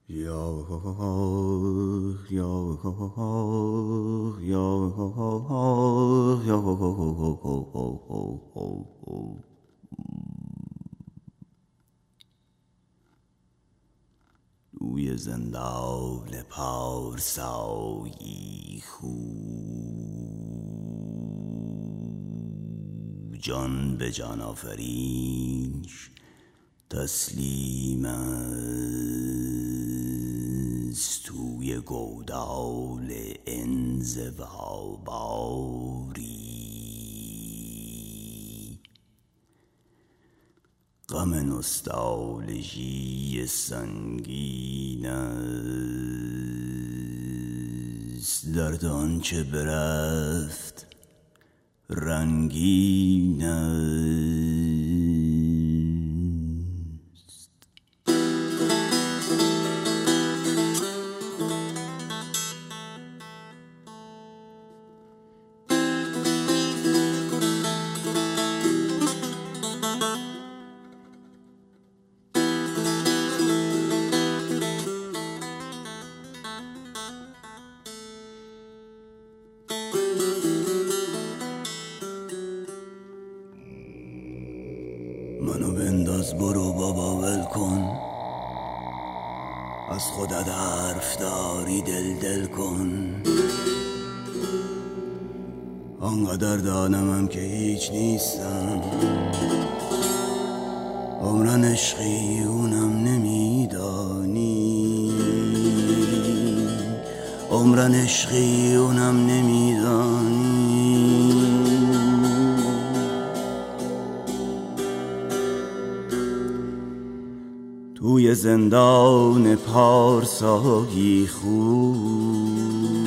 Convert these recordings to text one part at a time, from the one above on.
توی زندان پارسایی خوب جان به جان آفرینش تسلیم است. توی گودال انزوا باری غم نوستالژی سنگین است. درد آنچه برفت رنگین است. منو بنداز برو بابا ول کن، از خودت حرف داری دل کن. آنقدر دانمم که هیچ نیستم، عمرن عشقی اونم نمیدانی، عمرن عشقی اونم نمیدانی. توی زندان پارسایی خوب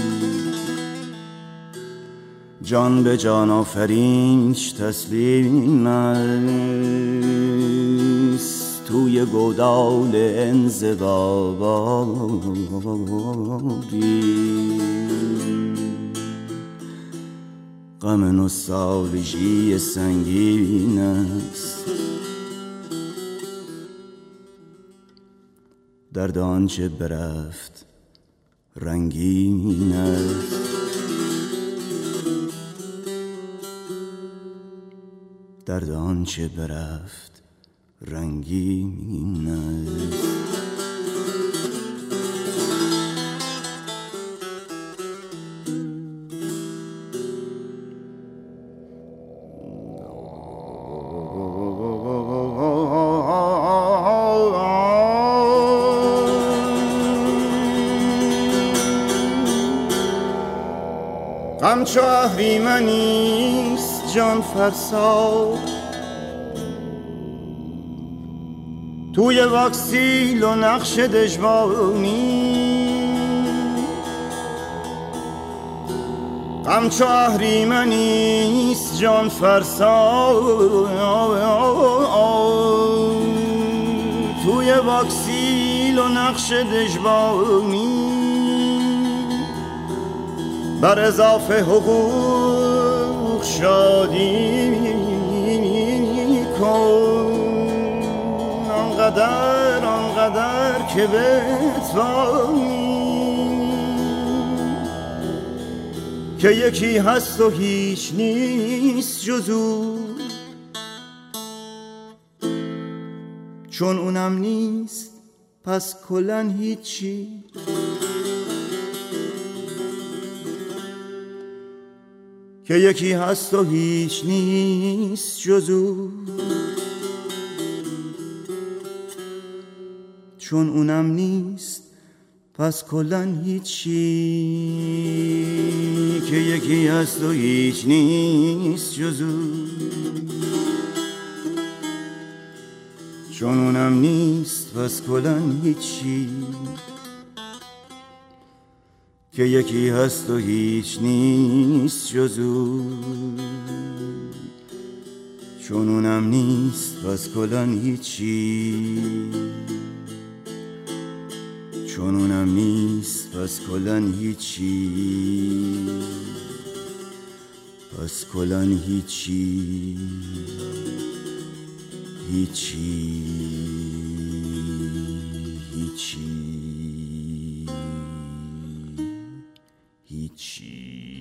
جان به جان آفرینش تسلیم است. توی گودال انزوا باری غم نوستالژی سنگین است. درد آنچه برفت رنگین است. درد آنچه برفت رنگین است. غم چو اهریمنیست جان فرسا، توی واکسیل و نقش دژبانی. غم چو اهریمنیست جان فرسا، توی واکسیل و نقش دژبانی. بر اضافه حقوق شادی کن، آنقدر که بتوانی، که یکی هست و هیچ نیست جز او. چون اونم نیست پس کلن هیچی. که یکی هست و هیچ نیست جز او. چون اونم نیست پس کلن هیچی. که یکی هست و هیچ نیست جز او. چون اونم نیست پس کلن هیچی. که یکی هست و هیچ نیست جز او. چون اونم نیست پس کلن هیچی. چون اونم نیست پس کلن هیچی. پس کلن هیچی. هیچی. هیچی. هیچی.